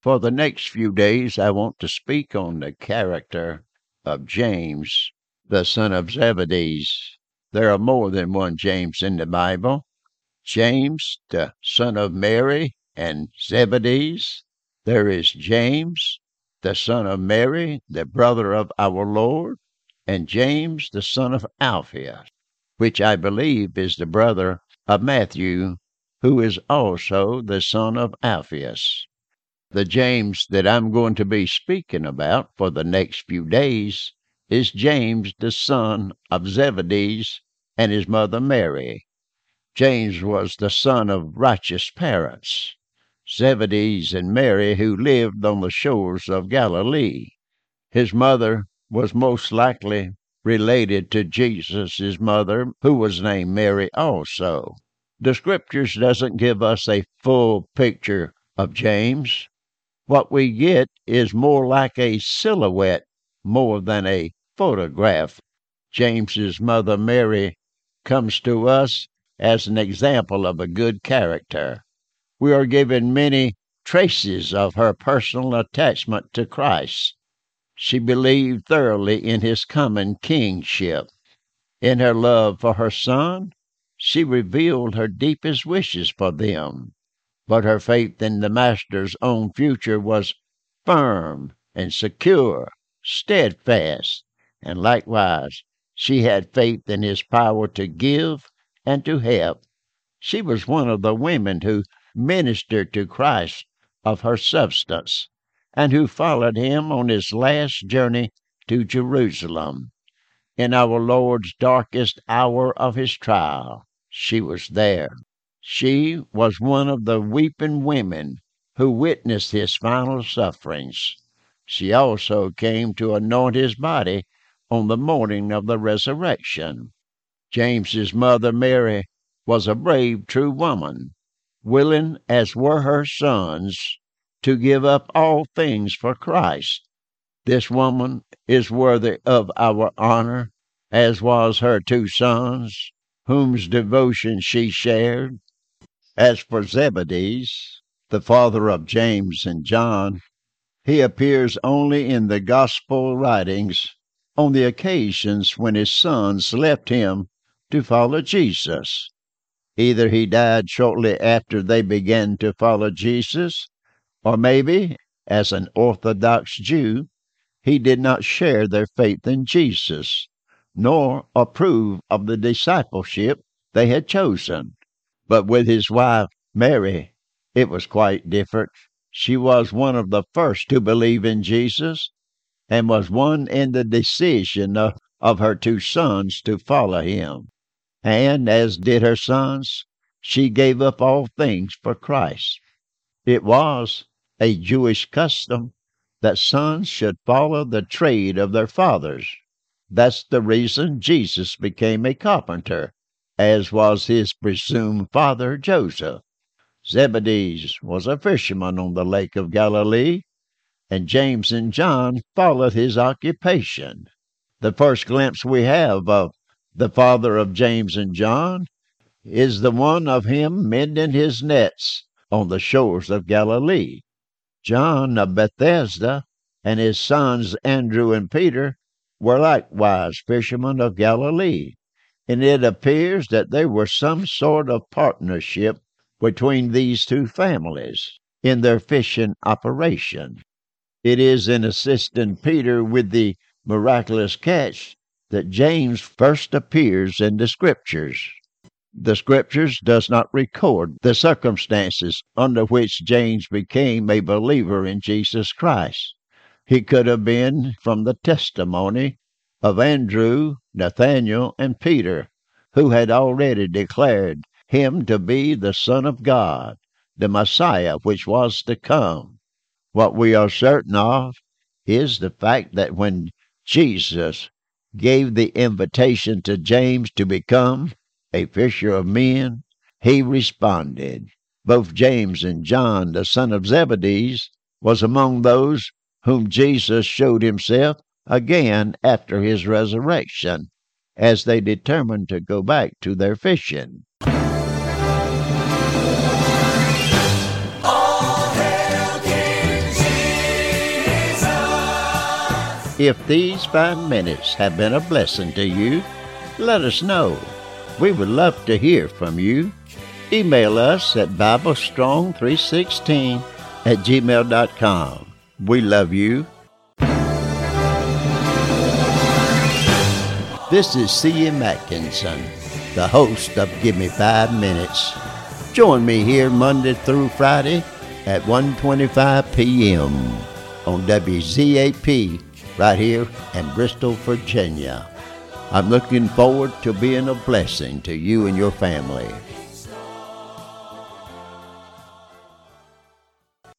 For the next few days, I want to speak on the character of James, the son of Zebedee. There are more than one James in the Bible. James, the son of Mary and Zebedee. There is James, the son of Mary, the brother of our Lord, and James, the son of Alphaeus, which I believe is the brother of Matthew, who is also the son of Alphaeus. The James that I'm going to be speaking about for the next few days is James, the son of Zebedee, and his mother Mary. James was the son of righteous parents, Zebedee and Mary, who lived on the shores of Galilee. His mother was most likely related to Jesus' mother, who was named Mary also. The Scriptures doesn't give us a full picture of James. What we get is more like a silhouette more than a photograph. James's mother Mary comes to us as an example of a good character. We are given many traces of her personal attachment to Christ. She believed thoroughly in his coming kingship. In her love for her son, she revealed her deepest wishes for them. But her faith in the Master's own future was firm and secure, steadfast, and likewise she had faith in his power to give and to help. She was one of the women who ministered to Christ of her substance, and who followed him on his last journey to Jerusalem. In our Lord's darkest hour of his trial, she was there. She was one of the weeping women who witnessed his final sufferings. She also came to anoint his body on the morning of the resurrection. James's mother Mary was a brave, true woman, willing, as were her sons, to give up all things for Christ. This woman is worthy of our honor, as was her two sons, whose devotion she shared. As for Zebedee, the father of James and John, he appears only in the gospel writings on the occasions when his sons left him to follow Jesus. Either he died shortly after they began to follow Jesus, or maybe, as an Orthodox Jew, he did not share their faith in Jesus, nor approve of the discipleship they had chosen. But with his wife, Mary, it was quite different. She was one of the first to believe in Jesus, and was one in the decision of her two sons to follow him. And, as did her sons, she gave up all things for Christ. It was a Jewish custom that sons should follow the trade of their fathers. That's the reason Jesus became a carpenter, as was his presumed father Joseph. Zebedee was a fisherman on the lake of Galilee, and James and John followed his occupation. The first glimpse we have of the father of James and John is the one of him mending his nets on the shores of Galilee. John of Bethesda and his sons Andrew and Peter were likewise fishermen of Galilee, and it appears that there was some sort of partnership between these two families in their fishing operation. It is in assisting Peter with the miraculous catch that James first appears in the Scriptures. The Scriptures does not record the circumstances under which James became a believer in Jesus Christ. He could have been from the testimony of Andrew, Nathanael, and Peter, who had already declared him to be the Son of God, the Messiah which was to come. What we are certain of is the fact that when Jesus gave the invitation to James to become a fisher of men, he responded. Both James and John, the son of Zebedee, was among those whom Jesus showed himself again after his resurrection, as they determined to go back to their fishing. All hail King If these 5 minutes have been a blessing to you, let us know. We would love to hear from you. Email us at BibleStrong316@gmail.com. We love you. This is C.M. Atkinson, the host of Give Me 5 Minutes. Join me here Monday through Friday at 1:25 p.m. on WZAP right here in Bristol, Virginia. I'm looking forward to being a blessing to you and your family.